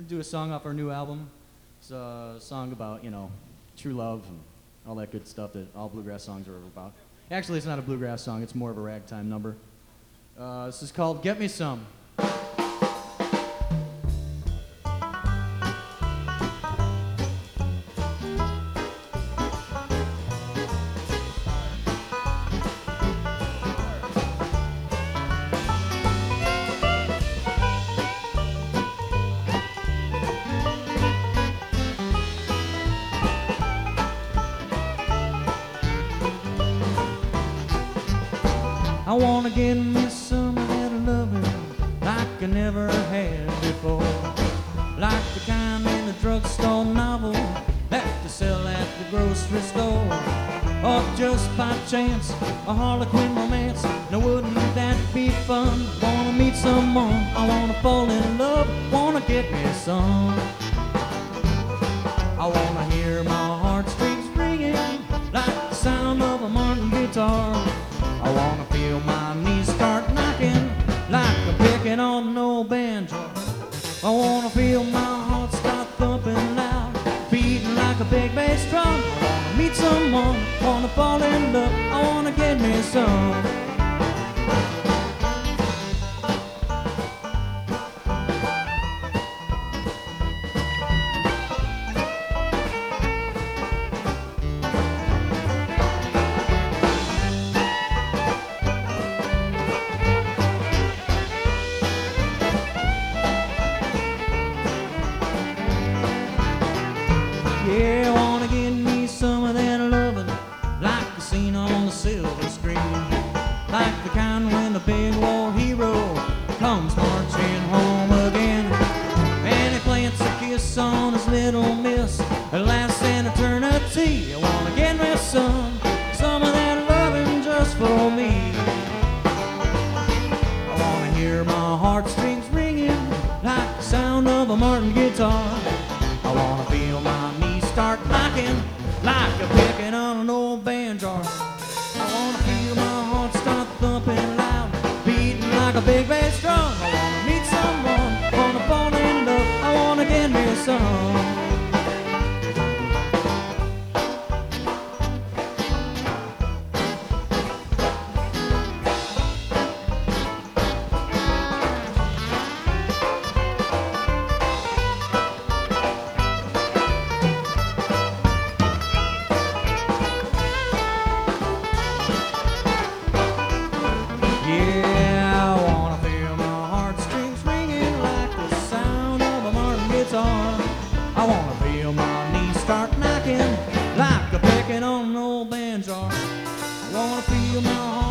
gonna do a song off our new album. It's a song about, you know, true love and all that good stuff that all bluegrass songs are about. Actually, it's not a bluegrass song, it's more of a ragtime number. This is called Get Me Some. I wanna get me some of that loving like I never had before, like the kind in the drugstore novel that they sell at the grocery store, or just by chance a Harlequin romance. Now wouldn't that be fun? Wanna meet someone, I wanna fall in love, wanna get me some. I wanna hear my heartstrings ringing like the sound of a Martin guitar. I wanna feel my knees start knocking like I'm picking on an old banjo. I wanna feel my heart start thumping loud, beating like a big bass drum. I wanna meet someone, wanna fall in love, I wanna get me some. Yeah, I wanna get me some of that loving like the scene on the silver screen, like the kind when the big war hero comes marching home again, and he plants a kiss on his little miss that lasts an eternity. I wanna get me some of that loving just for me. I wanna hear my heartstrings ringing like the sound of a Martin guitar. I wanna feel my knees start knocking like a picking on an old banjo. I wanna feel my heart start thumping loud, beating like a big bass drum. I wanna meet someone, wanna fall in love, I wanna get me some. Yeah, I wanna feel my heartstrings ringing like the sound of a Martin guitar. I wanna feel my knees start knocking like a picking on an old banjo. I wanna feel my heart